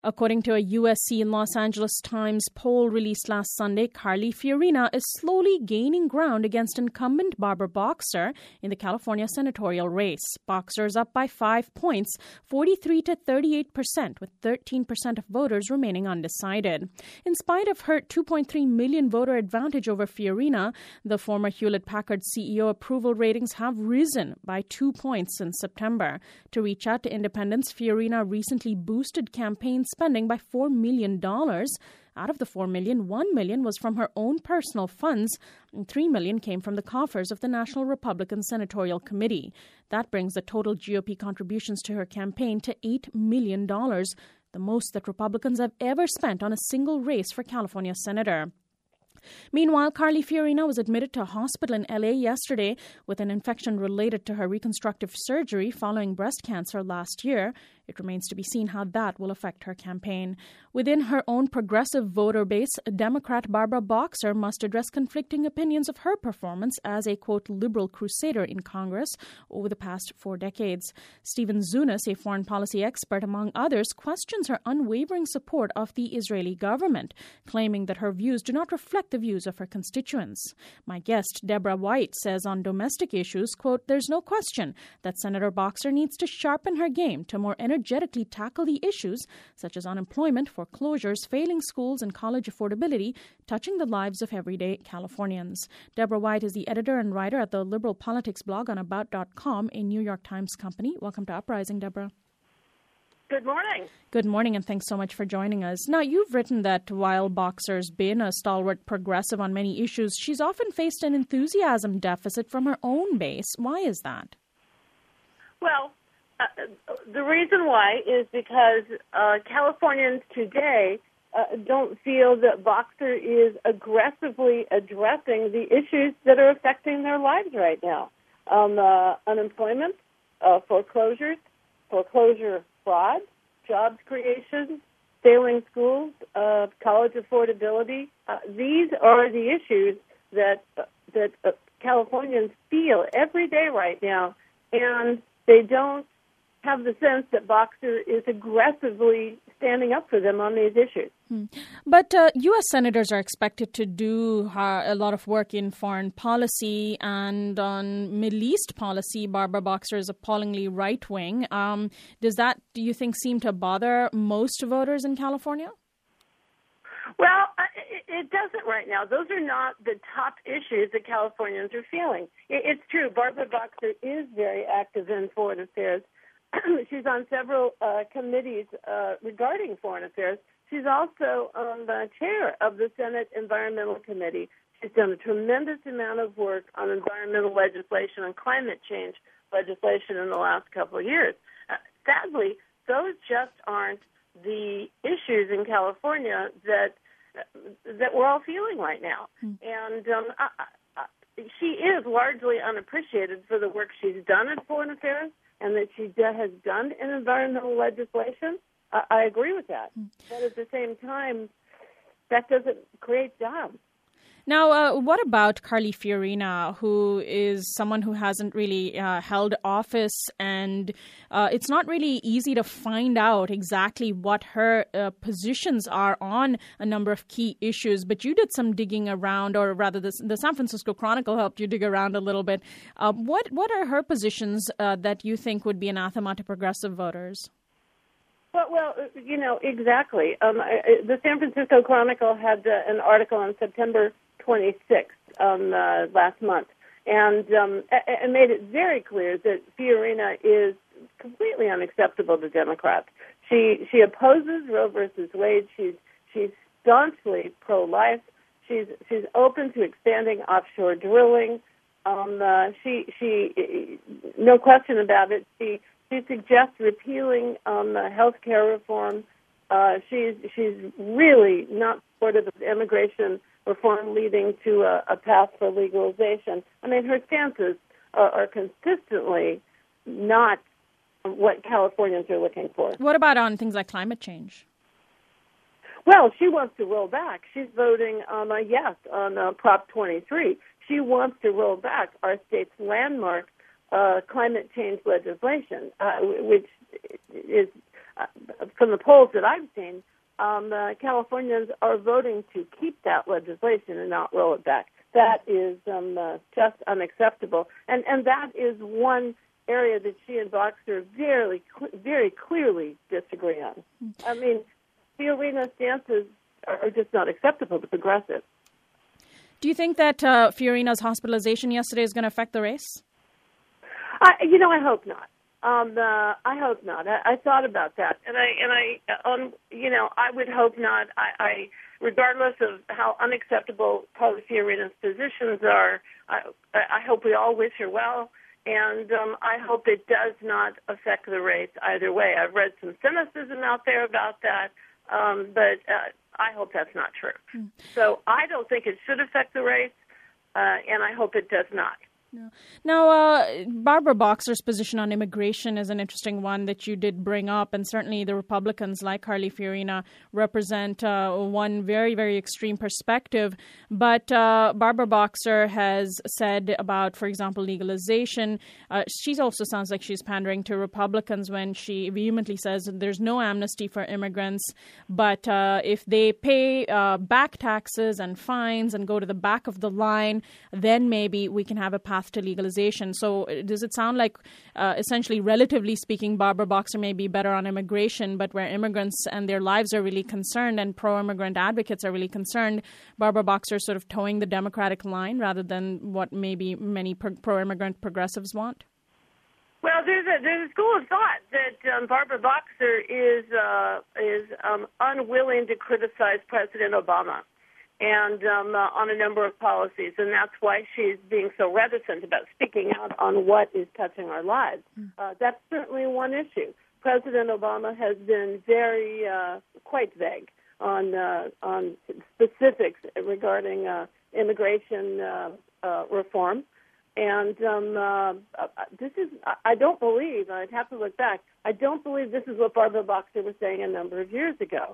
According to a USC Los Angeles Times poll released last Sunday, Carly Fiorina is slowly gaining ground against incumbent Barbara Boxer in the California senatorial race. Boxer is up by 5 points, 43 to 38%, with 13% of voters remaining undecided. In spite of her 2.3 million voter advantage over Fiorina, the former Hewlett-Packard CEO approval ratings have risen by 2 points since September. To reach out to independents, Fiorina recently boosted campaign spending by $4 million. Out of the $4 million, $1 million was from her own personal funds, and $3 million came from the coffers of the National Republican Senatorial Committee. That brings the total GOP contributions to her campaign to $8 million, the most that Republicans have ever spent on a single race for California senator. Meanwhile, Carly Fiorina was admitted to a hospital in LA yesterday with an infection related to her reconstructive surgery following breast cancer last year. It remains to be seen how that will affect her campaign. Within her own progressive voter base, Democrat Barbara Boxer must address conflicting opinions of her performance as a, quote, liberal crusader in Congress over the past 4 decades. Stephen Zunas, a foreign policy expert among others, questions her unwavering support of the Israeli government, claiming that her views do not reflect the views of her constituents. My guest, Deborah White, says on domestic issues, quote, there's no question that Senator Boxer needs to sharpen her game to more energetically tackle the issues such as unemployment, foreclosures, failing schools, and college affordability touching the lives of everyday Californians. Deborah White is the editor and writer at the liberal politics blog on About.com, a New York Times company. Welcome to Uprising, Deborah. Good morning. Good morning, and thanks so much for joining us. Now, you've written that while Boxer's been a stalwart progressive on many issues, she's often faced an enthusiasm deficit from her own base. Why is that? Well, the reason why is because Californians today don't feel that Boxer is aggressively addressing the issues that are affecting their lives right now. Unemployment, foreclosure fraud, jobs creation, failing schools, college affordability. These are the issues that Californians feel every day right now, and they don't have the sense that Boxer is aggressively standing up for them on these issues. But U.S. senators are expected to do a lot of work in foreign policy, and on Middle East policy, Barbara Boxer is appallingly right-wing. Does that, do you think, seem to bother most voters in California? Well, it doesn't right now. Those are not the top issues that Californians are feeling. It's true, Barbara Boxer is very active in foreign affairs. She's on several committees regarding foreign affairs. She's also the chair of the Senate Environmental Committee. She's done a tremendous amount of work on environmental legislation and climate change legislation in the last couple of years. Sadly, those just aren't the issues in California that we're all feeling right now. And she is largely unappreciated for the work she's done in foreign affairs and that she has done in environmental legislation. I agree with that. But at the same time, that doesn't create jobs. Now, what about Carly Fiorina, who is someone who hasn't really held office, and it's not really easy to find out exactly what her positions are on a number of key issues, but you did some digging around, or rather the San Francisco Chronicle helped you dig around a little bit. What are her positions that you think would be anathema to progressive voters? Well, exactly. The San Francisco Chronicle had an article on September 26th last month, and made it very clear that Fiorina is completely unacceptable to Democrats. She opposes Roe versus Wade. She's staunchly pro-life. She's open to expanding offshore drilling. She no question about it. She suggests repealing health care reform. She's really not supportive of immigration reform leading to a path for legalization. I mean, her stances are consistently not what Californians are looking for. What about on things like climate change? Well, she wants to roll back. She's voting yes on Prop 23. She wants to roll back our state's landmark climate change legislation, which is from the polls that I've seen, Californians are voting to keep that legislation and not roll it back. That is just unacceptable. And that is one area that she and Boxer very clearly disagree on. I mean, Fiorina's stances are just not acceptable to progressives. Do you think that Fiorina's hospitalization yesterday is going to affect the race? I hope not. I hope not. I thought about that, and I would hope not. I regardless of how unacceptable probably Fiorina's positions are, I hope we all wish her well, and I hope it does not affect the race either way. I've read some cynicism out there about that, but I hope that's not true. So I don't think it should affect the race, and I hope it does not. No. Now, Barbara Boxer's position on immigration is an interesting one that you did bring up, and certainly the Republicans like Carly Fiorina represent one very, very extreme perspective. But Barbara Boxer has said about, for example, legalization. She also sounds like she's pandering to Republicans when she vehemently says there's no amnesty for immigrants, but if they pay back taxes and fines and go to the back of the line, then maybe we can have a path to legalization. So does it sound like, essentially, relatively speaking, Barbara Boxer may be better on immigration, but where immigrants and their lives are really concerned and pro-immigrant advocates are really concerned, Barbara Boxer is sort of towing the Democratic line rather than what maybe many pro-immigrant progressives want? Well, there's a school of thought that Barbara Boxer is unwilling to criticize President Obama and on a number of policies, and that's why she's being so reticent about speaking out on what is touching our lives. That's certainly one issue. President Obama has been quite vague on specifics regarding immigration reform, and I don't believe, I'd have to look back, I don't believe this is what Barbara Boxer was saying a number of years ago.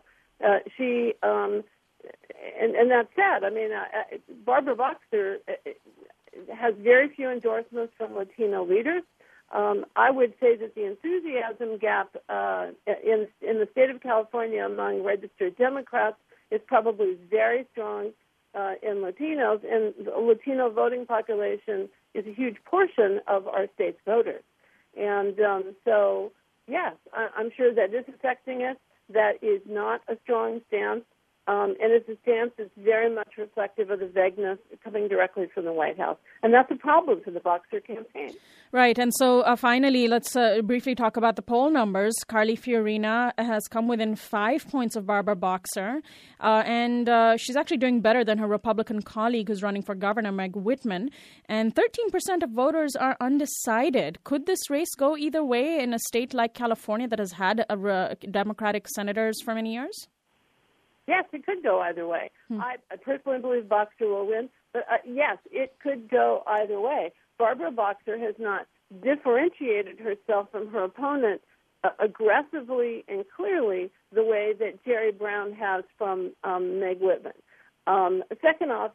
And that said, I mean, Barbara Boxer has very few endorsements from Latino leaders. I would say that the enthusiasm gap in the state of California among registered Democrats is probably very strong in Latinos, and the Latino voting population is a huge portion of our state's voters. And so, yes, I'm sure that is affecting it. That is not a strong stance. And it's a stance that's very much reflective of the vagueness coming directly from the White House. And that's a problem for the Boxer campaign. Right. And so finally, let's briefly talk about the poll numbers. Carly Fiorina has come within 5 points of Barbara Boxer. And she's actually doing better than her Republican colleague who's running for governor, Meg Whitman. And 13% of voters are undecided. Could this race go either way in a state like California that has had Democratic senators for many years? Yes, it could go either way. I personally believe Boxer will win, but yes, it could go either way. Barbara Boxer has not differentiated herself from her opponent aggressively and clearly the way that Jerry Brown has from Meg Whitman. Second off,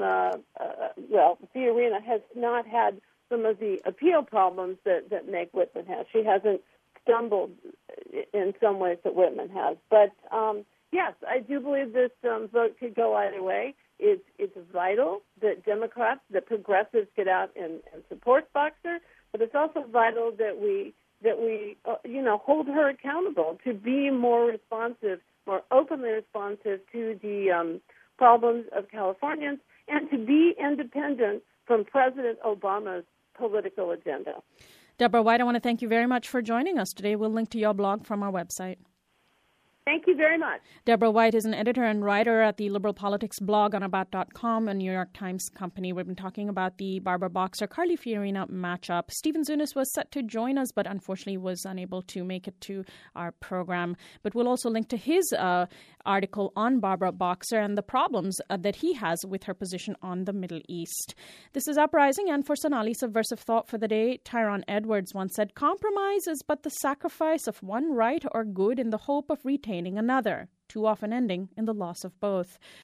Fiorina has not had some of the appeal problems that Meg Whitman has. She hasn't stumbled in some ways that Whitman has, but yes, I do believe this vote could go either way. It's vital that Democrats, that progressives get out and support Boxer, but it's also vital that we hold her accountable to be more responsive, more openly responsive to the problems of Californians, and to be independent from President Obama's political agenda. Deborah White, I want to thank you very much for joining us today. We'll link to your blog from our website. Thank you very much. Deborah White is an editor and writer at the liberal politics blog on About.com, a New York Times company. We've been talking about the Barbara Boxer-Carly Fiorina matchup. Stephen Zunis was set to join us, but unfortunately was unable to make it to our program. But we'll also link to his article on Barbara Boxer and the problems that he has with her position on the Middle East. This is Uprising, and for Sonali's subversive thought for the day, Tyrone Edwards once said, "Compromise is but the sacrifice of one right or good in the hope of retaining another, too often ending in the loss of both."